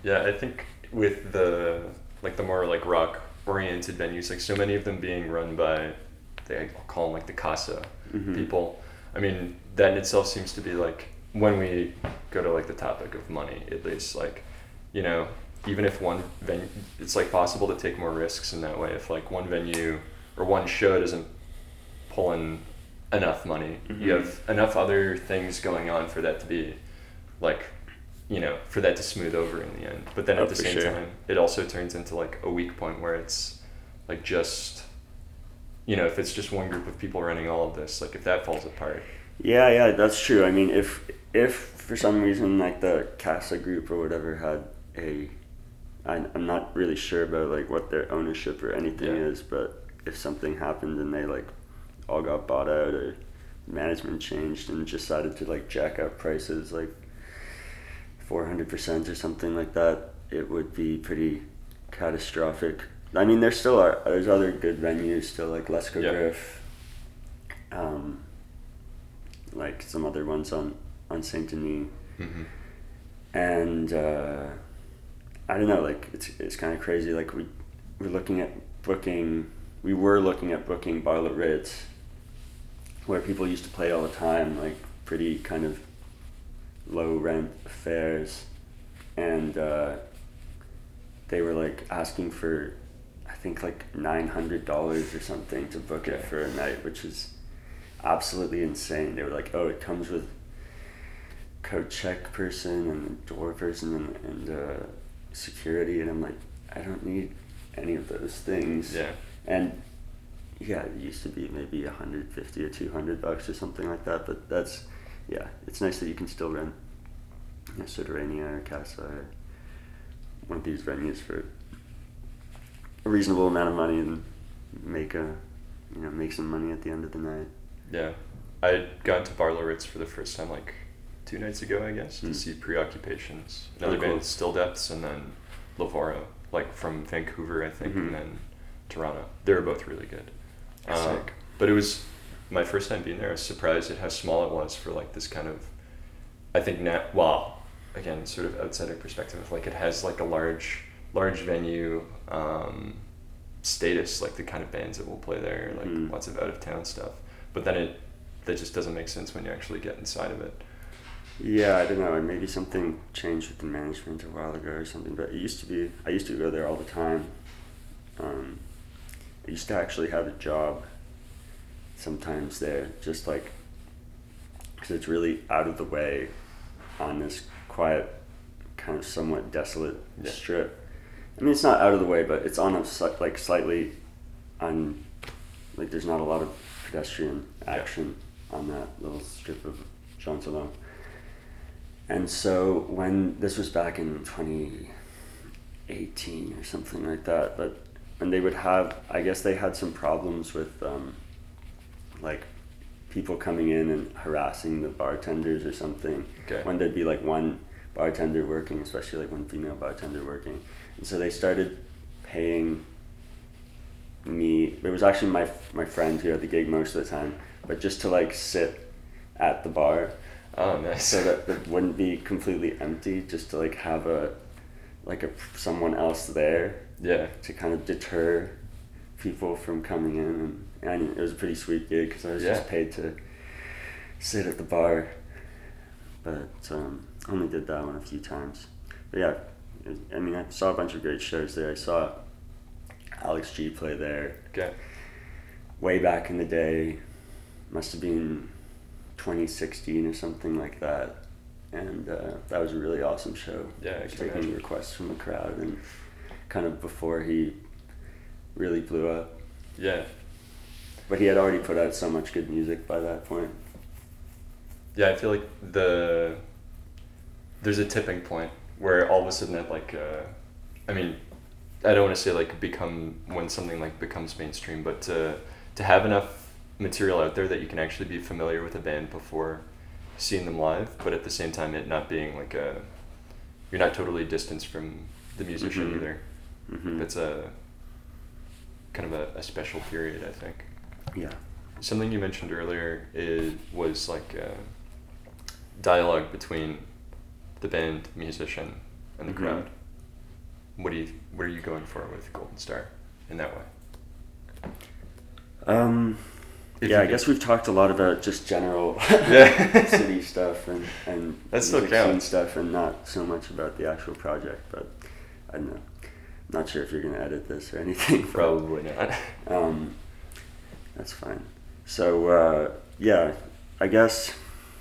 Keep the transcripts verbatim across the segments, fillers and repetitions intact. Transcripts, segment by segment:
Yeah, I think with the like the more like rock oriented venues, like so many of them being run by they call them like the casa Mm-hmm. people. I mean, that in itself seems to be like when we go to like the topic of money, at least like, you know, even if one venue, it's like possible to take more risks in that way. If like one venue or one show doesn't pull in enough money, Mm-hmm. you have enough other things going on for that to be like, you know, for that to smooth over in the end. But then Oh, at the for same sure. time, it also turns into like a weak point where it's like just, you know, if it's just one group of people running all of this, like if that falls apart. Yeah, yeah, that's true. I mean, if if for some reason like the Casa group or whatever had a, I, I'm not really sure about like what their ownership or anything Yeah. is, but if something happened and they like all got bought out or management changed and decided to like jack up prices like four hundred percent or something like that, it would be pretty catastrophic. I mean, there still are, there's other good venues still, like Lesko Yeah. Griff, um, like some other ones on, on Saint Denis. Mm-hmm. And uh, I don't know, like it's it's kind of crazy. Like we we're looking at booking, we were looking at booking Bar Le Ritz, where people used to play all the time, like pretty kind of low rent affairs, and uh, they were like asking for, I think like nine hundred dollars or something to book it Okay. for a night, which is absolutely insane. They were like, oh, it comes with coat check person and door person and, and uh, security, and I'm like, I don't need any of those things. Yeah. And yeah, it used to be maybe one hundred fifty or two hundred bucks or something like that, but that's, yeah, it's nice that you can still rent, you know, Sudorania or Casa or one of these venues for a reasonable amount of money and make a, you know, make some money at the end of the night. Yeah. I had gone to Bar Le Ritz for the first time like two nights ago, I guess, to Mm. see Preoccupations. Another Oh, cool. band, Still Depths, and then Lavoro, like from Vancouver, I think, Mhm. and then Toronto. They were both really good. Um, Sick. but it was my first time being there. I was surprised at how small it was for like this kind of, I think now, well, again, sort of outsider perspective, like it has like a large, large venue um, status, like the kind of bands that will play there, like Mhm. lots of out of town stuff. But then it, that just doesn't make sense when you actually get inside of it. Yeah, I don't know. Maybe something changed with the management a while ago or something. But it used to be. I used to go there all the time. Um, I used to actually have a job. Sometimes there, just like, because it's really out of the way, on this quiet, kind of somewhat desolate Yeah. strip. I mean, it's not out of the way, but it's on a sli- like slightly, on, like there's not a lot of pedestrian Yeah. action on that little strip of Jean Talon. And so when this was back in twenty eighteen or something like that, but and they would have, I guess they had some problems with um, like people coming in and harassing the bartenders or something. Okay. When there'd be like one bartender working, especially like one female bartender working, and so they started paying me. It was actually my my friend who had the gig most of the time, but just to like sit at the bar. Oh, nice. So that it wouldn't be completely empty, just to like have a like a someone else there Yeah. to kind of deter people from coming in, and, and it was a pretty sweet gig because I was Yeah. just paid to sit at the bar, but um, only did that one a few times. But yeah, it, I mean, I saw a bunch of great shows there. I saw Alex G play there Okay. way back in the day. Must have been twenty sixteen or something like that, and uh, that was a really awesome show. Yeah, I Just can taking imagine. requests from the crowd, and kind of before he really blew up. Yeah. But he had already put out so much good music by that point. Yeah, I feel like the there's a tipping point where all of a sudden it like uh, I mean, I don't want to say like become when something like becomes mainstream, but to to have enough material out there that you can actually be familiar with a band before seeing them live, but at the same time it not being like a you're not totally distanced from the musician Mhm. either. Mm-hmm. That's a kind of a, a special period, I think. Yeah. Something you mentioned earlier is was like uh, dialogue between the band, musician, and the Mhm. crowd. what do you what are you going for with Golden Star in that way? Um, If yeah, you I could- guess we've talked a lot about just general Yeah. city stuff and and That still music scene counts. stuff, and not so much about the actual project. But I don't know. Not sure if you're gonna edit this or anything. but, Probably not. Um, that's fine. So uh, yeah, I guess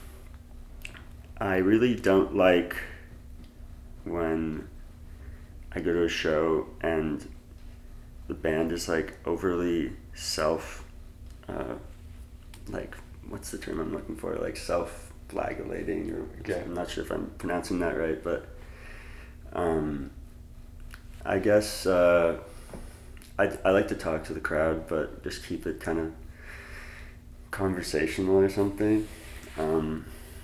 I really don't like when I go to a show and the band is like overly self, uh, like what's the term I'm looking for? Like self-flagellating, or Okay. I'm not sure if I'm pronouncing that right, but um, I guess uh, I I like to talk to the crowd, but just keep it kind of conversational or something. Um,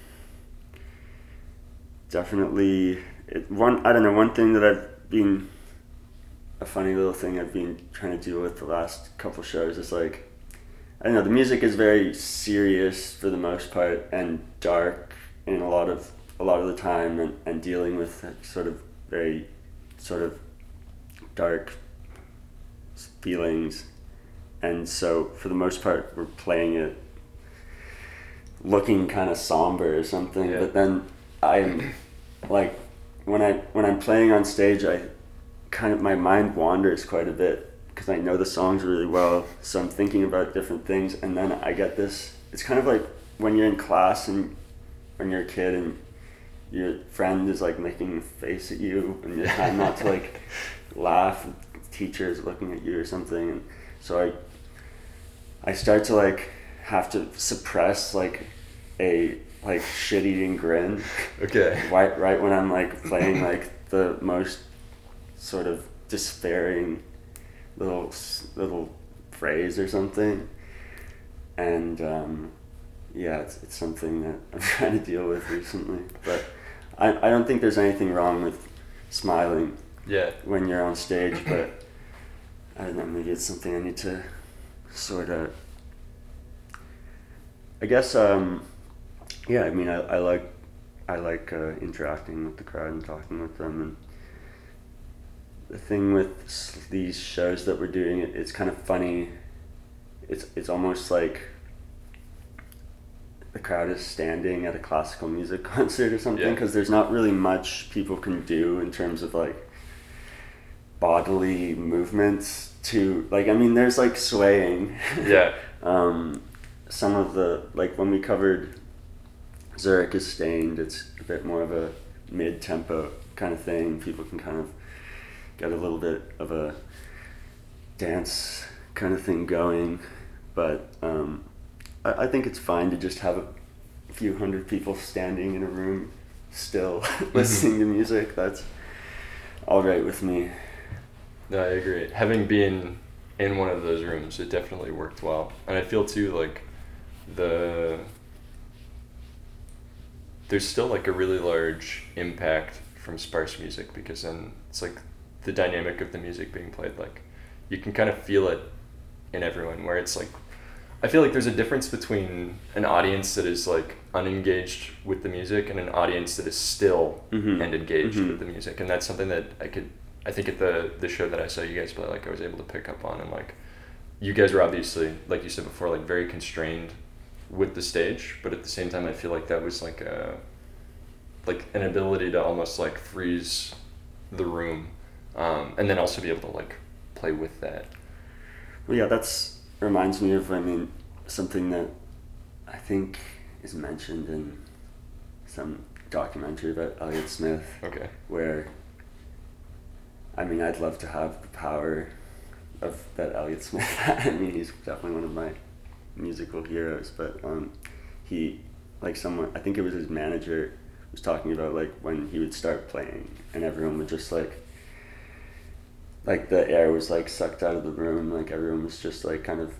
definitely, it, one I don't know one thing that I've been a funny little thing I've been trying to deal with the last couple shows is like, I don't know, the music is very serious for the most part and dark in a lot of a lot of the time, and, and dealing with like sort of very sort of dark feelings, and so for the most part we're playing it looking kind of somber or something. Yeah. But then I'm like, when I when I'm playing on stage, I kind of, my mind wanders quite a bit because I know the songs really well, so I'm thinking about different things, and then I get this, it's kind of like when you're in class and when you're a kid and your friend is like making a face at you and you're trying not to like laugh, and the teacher is looking at you or something, and so I I start to like have to suppress like a like shit-eating grin Okay. right right when I'm like playing like the most sort of despairing little little phrase or something, and um, yeah, it's it's something that I'm trying to deal with recently. But I I don't think there's anything wrong with smiling Yeah. when you're on stage, but I don't know, maybe it's something I need to sort of, I guess, um, yeah, I mean, I, I like, I like uh, interacting with the crowd and talking with them, and the thing with s- these shows that we're doing, it, it's kind of funny, it's, it's almost like the crowd is standing at a classical music concert or something, Yeah. because there's not really much people can do in terms of like bodily movements to, like, I mean, there's like swaying. Yeah. um, some of the, like when we covered Zurich is Stained, it's a bit more of a mid-tempo kind of thing. People can kind of get a little bit of a dance kind of thing going, but um, I, I think it's fine to just have a few hundred people standing in a room still listening to music. That's all right with me. No, I agree. Having been in one of those rooms, it definitely worked well. And I feel too like the there's still like a really large impact from sparse music, because then it's like the dynamic of the music being played, like you can kind of feel it in everyone, where it's like I feel like there's a difference between an audience that is like unengaged with the music and an audience that is still Mhm. and engaged Mhm. with the music. And that's something that I could I think at the the show that I saw you guys play, like I was able to pick up on. And like you guys were obviously, like you said before, like very constrained with the stage, but at the same time I feel like that was like a like an ability to almost like freeze the room, um, and then also be able to like play with that. Well, yeah, that's reminds me of, I mean, something that I think is mentioned in some documentary about Elliott Smith, Okay. where, I mean, I'd love to have the power of that Elliott Smith had. I mean, he's definitely one of my musical heroes, but um, he, like someone, I think it was his manager, was talking about like when he would start playing and everyone would just like, like the air was like sucked out of the room, like everyone was just like kind of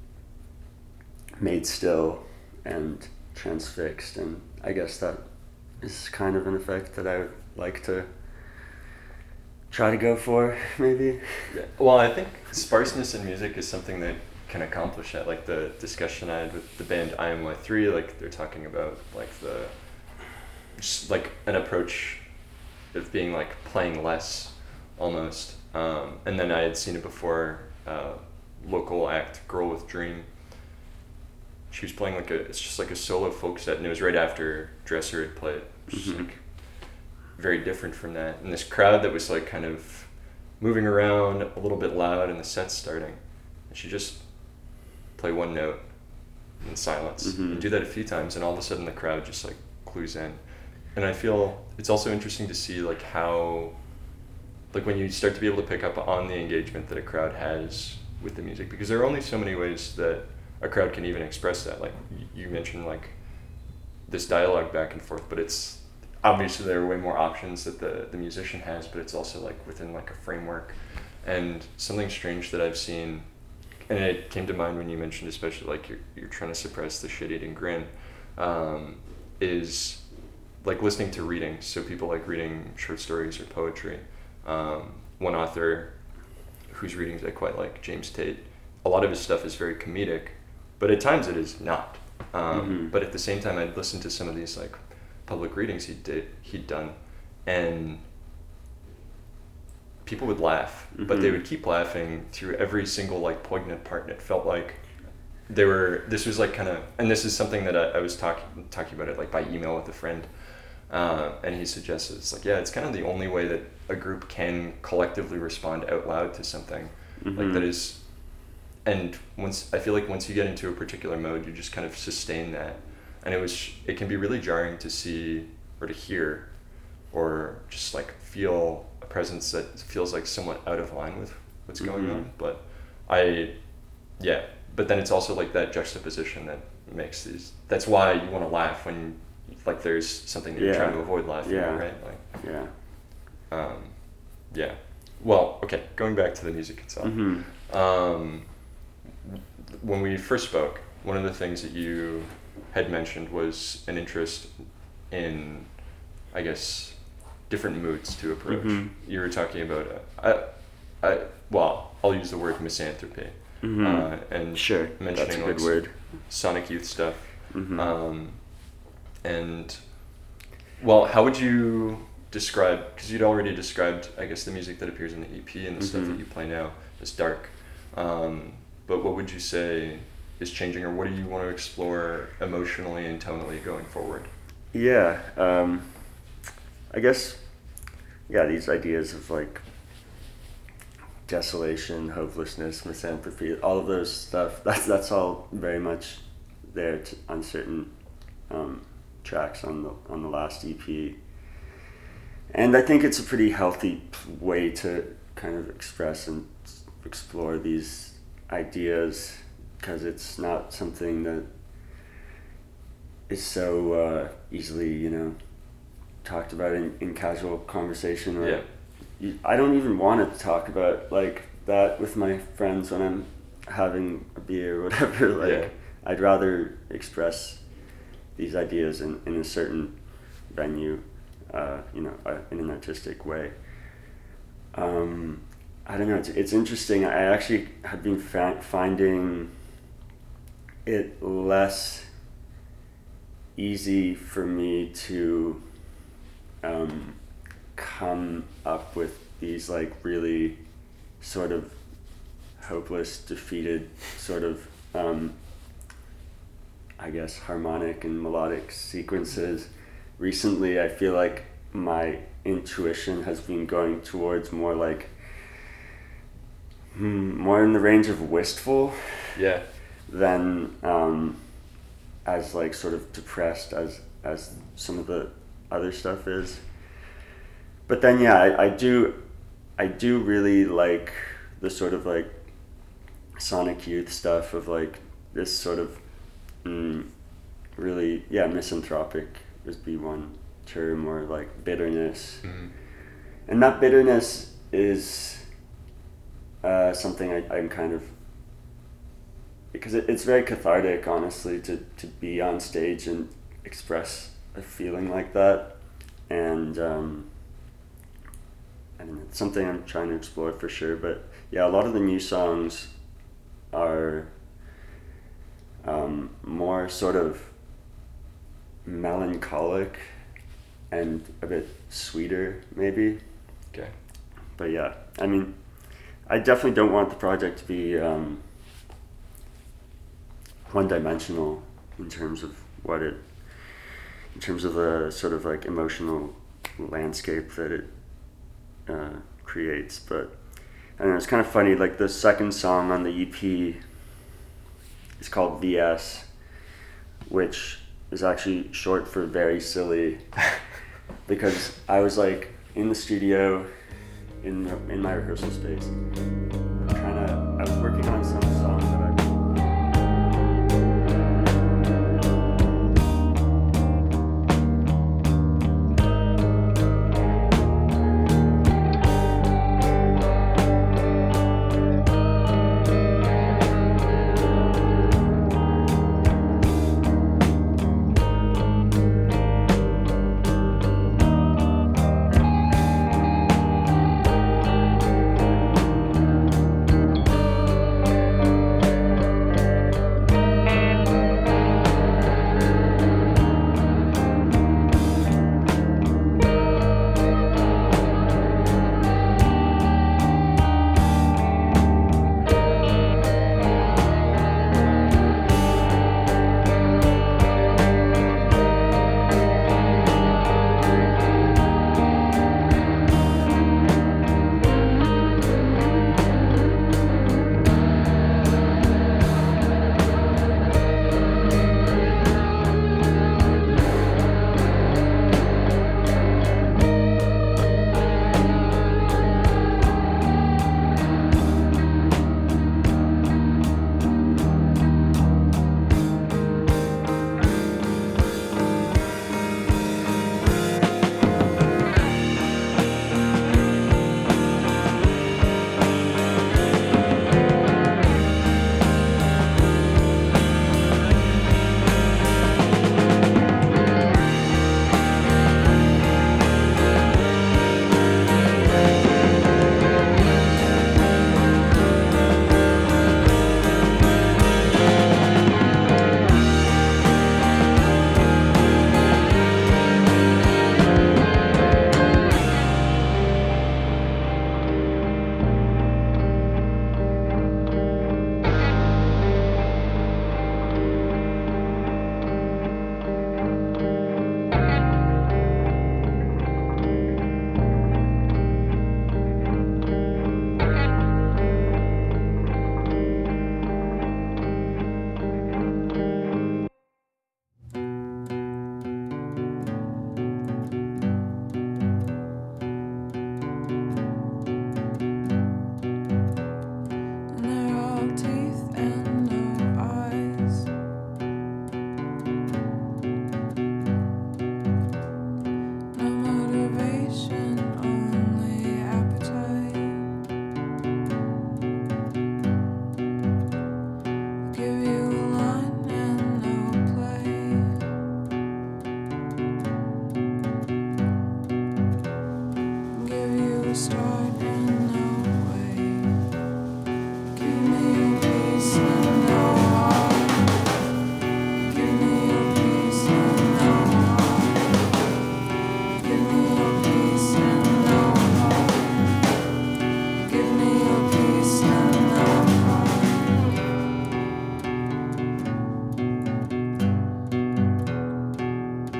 made still and transfixed, and I guess that is kind of an effect that I would like to try to go for, maybe. Yeah. Well, I think sparseness in music is something that can accomplish that. Like the discussion I had with the band I M Y three, like they're talking about like the just like an approach of being like playing less almost. Um, and then I had seen it before. Uh, local act, Girl with Dream. She was playing like a, it's just like a solo folk set, and it was right after Dresser had played, which is Mhm. like very different from that. And this crowd that was like kind of moving around a little bit loud, and the set's starting, and she just play one note in silence Mhm. and do that a few times, and all of a sudden the crowd just like clues in. And I feel it's also interesting to see like how, like when you start to be able to pick up on the engagement that a crowd has with the music, because there are only so many ways that a crowd can even express that. Like y- you mentioned, like this dialogue back and forth, but it's obviously there are way more options that the the musician has, but it's also like within like a framework. And something strange that I've seen, and it came to mind when you mentioned, especially like you're you're trying to suppress the shit-eating grin, um, is like listening to readings. So people like reading short stories or poetry. Um, one author whose readings I quite like, James Tate, a lot of his stuff is very comedic, but at times it is not. Um, Mhm. But at the same time, I'd listen to some of these like public readings he did he'd done, and people would laugh, but they Mhm. would keep laughing through every single like poignant part, and it felt like they were. This was like kind of, and this is something that I, I was talking talking about it like by email with a friend, uh, and he suggested it's like yeah, it's kind of the only way that a group can collectively respond out loud to something like that Mhm. is. And once I feel like once you get into a particular mode, you just kind of sustain that, and it was it can be really jarring to see or to hear, or just like feel a presence that feels like somewhat out of line with what's going Mhm. on. But I, yeah, but then it's also like that juxtaposition that makes these. That's why you want to laugh when like there's something that you're Yeah. trying to avoid laughing Yeah. at, right? Like, Yeah. um, yeah. Well, okay, going back to the music itself. Mhm. Um, when we first spoke, one of the things that you had mentioned was an interest in, I guess, different moods to approach. Mhm. You were talking about, uh, I, I, well, I'll use the word misanthropy, Mhm. uh, and Sure. mentioning That's a like good word. Sonic Youth stuff. Mhm. Um, and, well, how would you describe, because you'd already described, I guess, the music that appears in the E P and the stuff Mhm. that you play now as dark. Um, but what would you say is changing, or what do you want to explore emotionally and tonally going forward? Yeah. Um, I guess, yeah, these ideas of like desolation, hopelessness, misanthropy, all of those stuff, that's, that's all very much there to, on certain um, tracks on the, on the last E P. And I think it's a pretty healthy p- way to kind of express and s- explore these ideas, because it's not something that is so uh, easily, you know, talked about in, in casual conversation. Or Yeah. you, I don't even want to talk about like that with my friends when I'm having a beer or whatever. Like, Yeah. I'd rather express these ideas in, in a certain venue, uh, you know, uh, in an artistic way. Um, I don't know. It's, it's interesting. I actually have been fa- finding it less easy for me to um, come up with these like really sort of hopeless, defeated sort of um, I guess harmonic and melodic sequences. Recently, I feel like my intuition has been going towards more like hmm, more in the range of wistful Yeah. than um, as like sort of depressed as as some of the other stuff is. But then yeah, I, I do I do really like the sort of like Sonic Youth stuff of like this sort of mm, really yeah misanthropic would be one term, or like bitterness. Mhm. And that bitterness is uh, something I, I'm kind of, because it, it's very cathartic, honestly, to, to be on stage and express a feeling like that. And um, I don't know, it's something I'm trying to explore for sure. But yeah, a lot of the new songs are um, more sort of melancholic and a bit sweeter, maybe. Okay. but yeah, I mean, I definitely don't want the project to be um, one-dimensional in terms of what it, in terms of the sort of like emotional landscape that it uh, creates. But I don't know, it's kind of funny. Like the second song on the E P is called V S, which is actually short for very silly, because I was like in the studio, in the, in my rehearsal space, trying to. I was working on some song that I.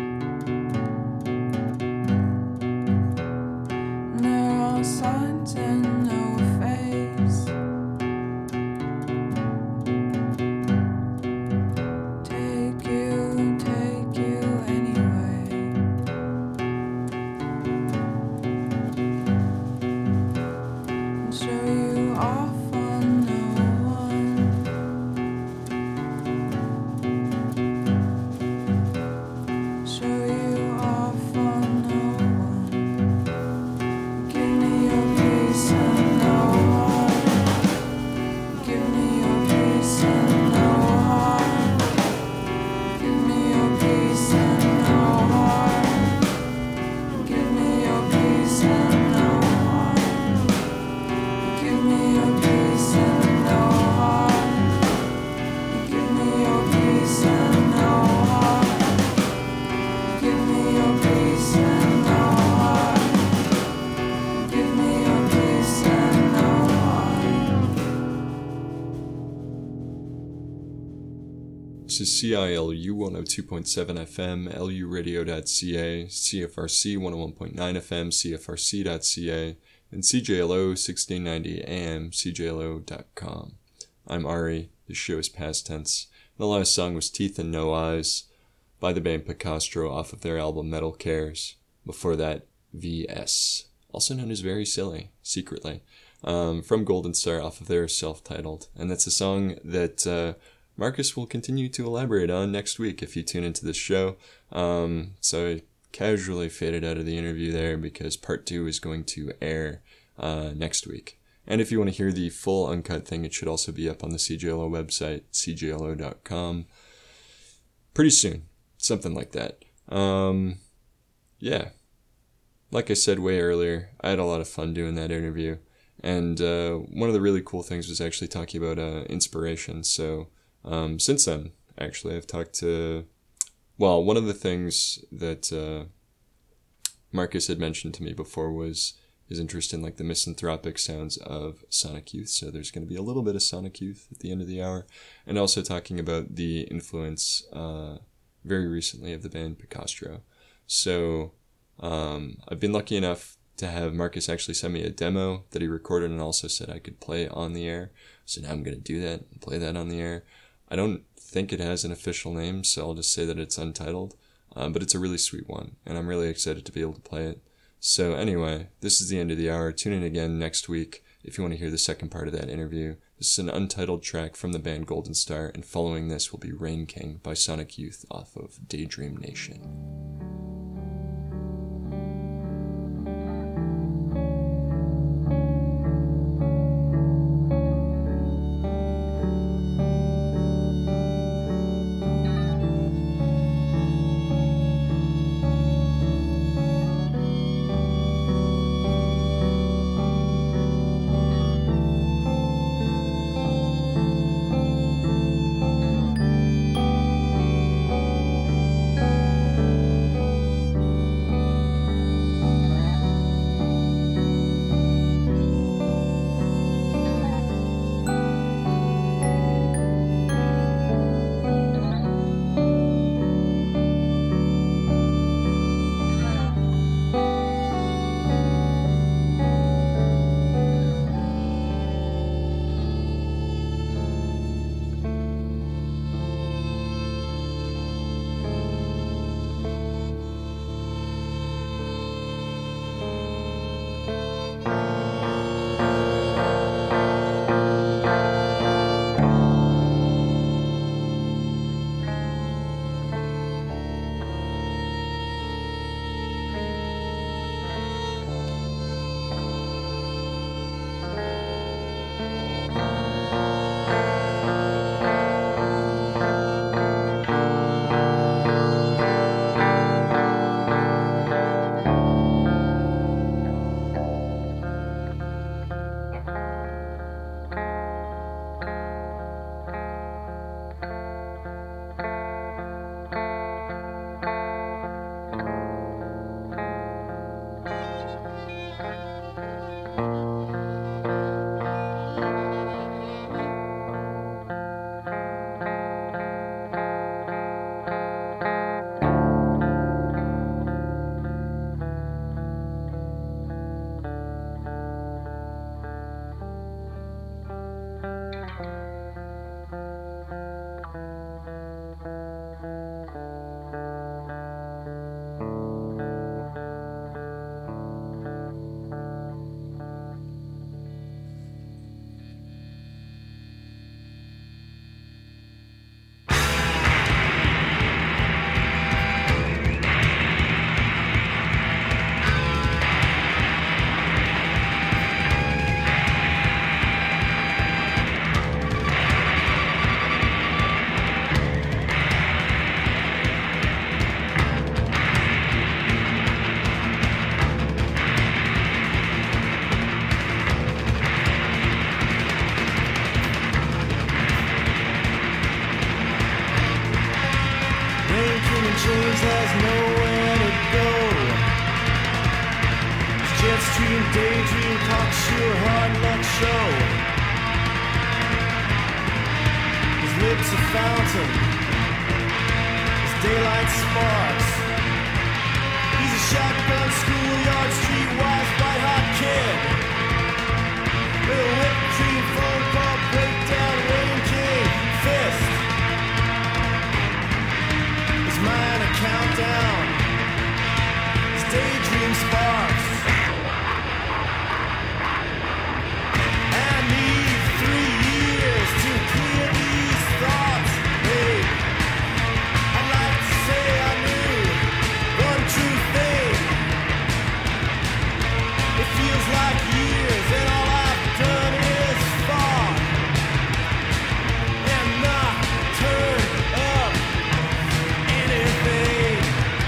Signs This is C I L U one oh two point seven F M, L U radio dot C A, C F R C one oh one point nine F M, C F R C dot C A, and C J L O sixteen ninety A M, C J L O dot com. I'm Ari. The show is past tense. The last song was Teeth and No Eyes by the band Picastro off of their album Metal Cares. Before that, V S, also known as Very Silly, secretly, um, from Golden Star off of their self-titled. And that's a song that uh, Marcus will continue to elaborate on next week if you tune into this show. Um, so I casually faded out of the interview there because part two is going to air uh, next week. And if you want to hear the full uncut thing, it should also be up on the C J L O website, C J L O dot com, pretty soon. Something like that. Um, yeah. Like I said way earlier, I had a lot of fun doing that interview. And uh, one of the really cool things was actually talking about uh, inspiration. So um, since then, actually, I've talked to... Well, one of the things that uh, Marcus had mentioned to me before was his interest in like the misanthropic sounds of Sonic Youth. So there's going to be a little bit of Sonic Youth at the end of the hour. And also talking about the influence uh, very recently of the band Picastro. So um, I've been lucky enough to have Marcus actually send me a demo that he recorded and also said I could play on the air. So now I'm going to do that and play that on the air. I don't think it has an official name, so I'll just say that it's untitled. Um, but it's a really sweet one, and I'm really excited to be able to play it. So anyway, this is the end of the hour. Tune in again next week if you want to hear the second part of that interview. This is an untitled track from the band Golden Star, and following this will be Rain King by Sonic Youth off of Daydream Nation. James has nowhere to go. It's jet stream, daydream, cocksure, hard luck show. His lips a fountain, daylight sparks. He's a shotgun schoolyard streetwise white hot kid with a whipped cream phone call breakdown Rain King fist. His mind a countdown. His daydream sparks. I need three years to clear these thoughts, babe. I'd like to say I knew one true thing. It feels like years and all I've done is fought and not turn up anything.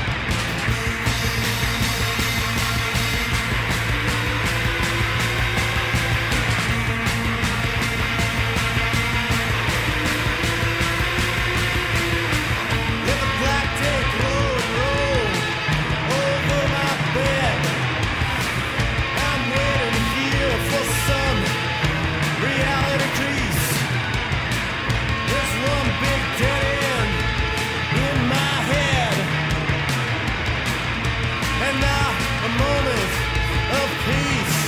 Let the black day glow and roll over my bed. I'm waiting here for some reality crease. There's one big dead end in my head, and now a moment of peace.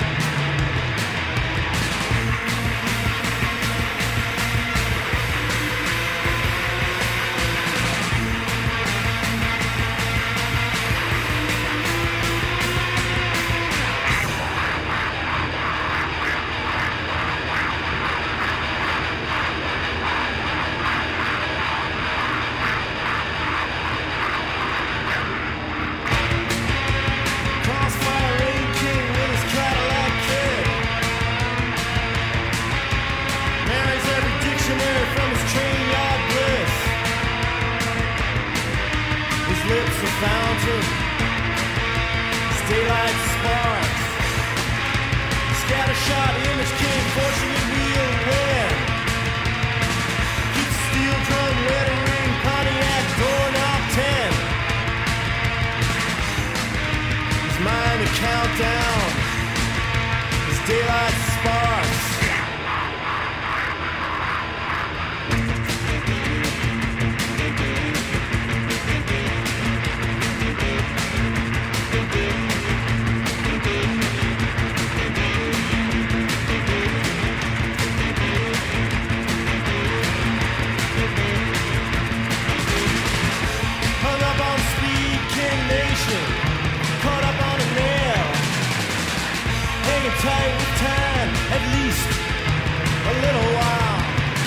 Crossfire Rain King with his Cadillac kid marries every dictionary from his train yard bliss. His lips a fountain, his daylight sparks. Scattershot image king, fortunate wheel win. Keeps steel drum, wedding ring, Pontiac doorknob ten. His mind a countdown. His daylight sparks. Hung up on Speed King Nation, caught up on a nail, hanging tight with time, at least a little while.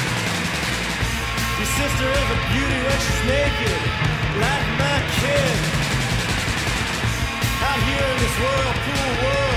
Your sister is a beauty when she's naked, like my kid. Out here in this whirlpool world,